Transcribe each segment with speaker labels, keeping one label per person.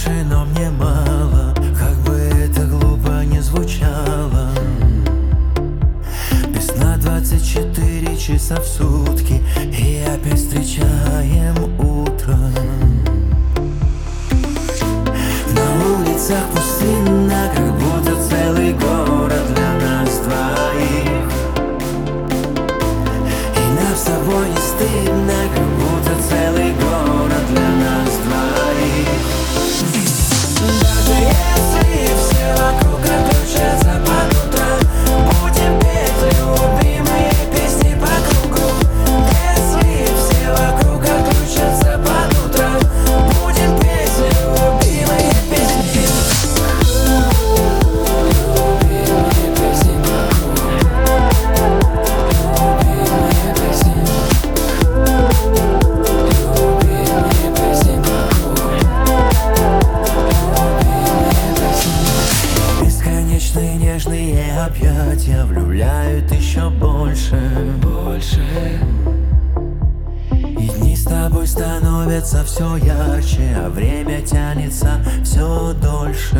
Speaker 1: больше, но мне мало. Как бы это глупо не звучало. Без сна 24 часа в сутки, и опять встречаем утро. На улицах пустынно, как будто целый город для нас двоих. И нам с тобой не стыдно, как будто целый город для нас двоих. Даже если все вокруг отключатся под утро, будем петь любимые песни по кругу. Если все вокруг отключатся под утро, будем петь любимые песни. Любимые песни по кругу. Любимые песни. Любимые песни по кругу. Бесконечные нежные объятия влюбляют еще больше. И дни с тобой становятся все ярче, а время тянется все дольше.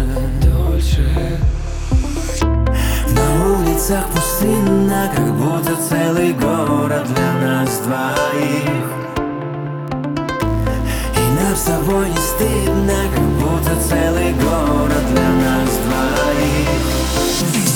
Speaker 1: На улицах пустынно, как будто целый город для нас двоих. И нам с тобой не стыдно, как будто целый город для нас двоих.